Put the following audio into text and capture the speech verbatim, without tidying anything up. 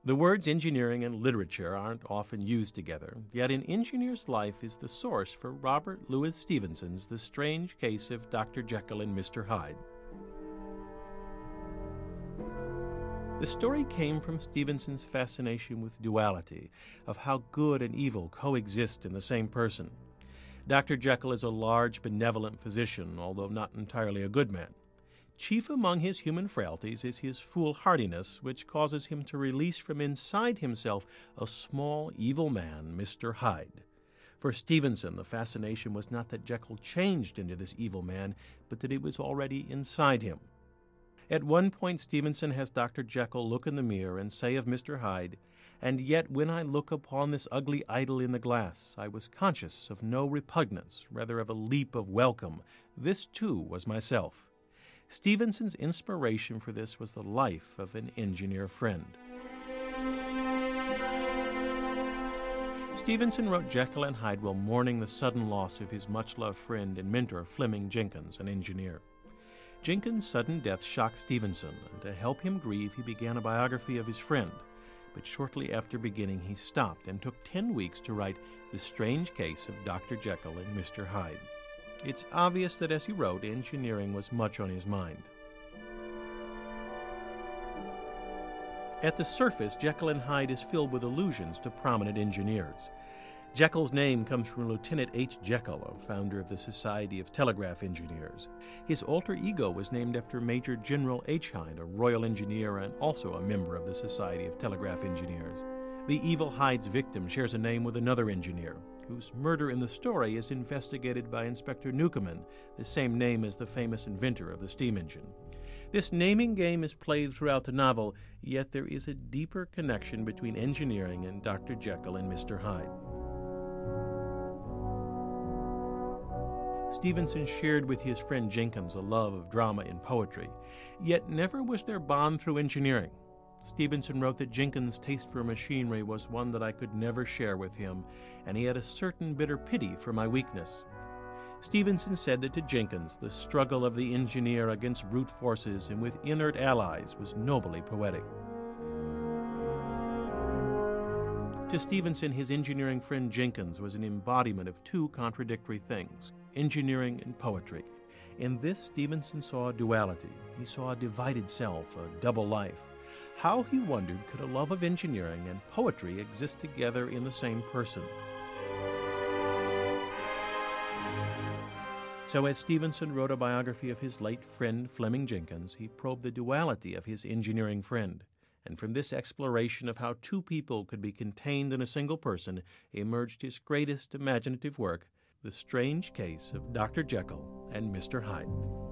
The words engineering and literature aren't often used together, yet an engineer's life is the source for Robert Louis Stevenson's The Strange Case of Doctor Jekyll and Mister Hyde. The story came from Stevenson's fascination with duality, of how good and evil coexist in the same person. Doctor Jekyll is a large, benevolent physician, although not entirely a good man. Chief among his human frailties is his foolhardiness, which causes him to release from inside himself a small, evil man, Mister Hyde. For Stevenson, the fascination was not that Jekyll changed into this evil man, but that it was already inside him. At one point, Stevenson has Doctor Jekyll look in the mirror and say of Mister Hyde, "And yet when I look upon this ugly idol in the glass, I was conscious of no repugnance, rather of a leap of welcome. This, too, was myself." Stevenson's inspiration for this was the life of an engineer friend. Stevenson wrote Jekyll and Hyde while mourning the sudden loss of his much-loved friend and mentor, Fleming Jenkins, an engineer. Jenkins' sudden death shocked Stevenson, and to help him grieve, he began a biography of his friend. But shortly after beginning, he stopped and took ten weeks to write The Strange Case of Doctor Jekyll and Mister Hyde. It's obvious that as he wrote, engineering was much on his mind. At the surface, Jekyll and Hyde is filled with allusions to prominent engineers. Jekyll's name comes from Lieutenant H. Jekyll, a founder of the Society of Telegraph Engineers. His alter ego was named after Major General H. Hyde, a Royal Engineer and also a member of the Society of Telegraph Engineers. The evil Hyde's victim shares a name with another engineer, whose murder in the story is investigated by Inspector Newcomen, the same name as the famous inventor of the steam engine. This naming game is played throughout the novel, yet there is a deeper connection between engineering and Doctor Jekyll and Mister Hyde. Stevenson shared with his friend Jenkins a love of drama and poetry, yet never was their bond through engineering. Stevenson wrote that Jenkins' taste for machinery was one that I could never share with him, and he had a certain bitter pity for my weakness. Stevenson said that to Jenkins, the struggle of the engineer against brute forces and with inert allies was nobly poetic. To Stevenson, his engineering friend Jenkins was an embodiment of two contradictory things, engineering and poetry. In this, Stevenson saw a duality. He saw a divided self, a double life. How, he wondered, could a love of engineering and poetry exist together in the same person? So as Stevenson wrote a biography of his late friend Fleming Jenkins, he probed the duality of his engineering friend. And from this exploration of how two people could be contained in a single person emerged his greatest imaginative work, The Strange Case of Doctor Jekyll and Mister Hyde.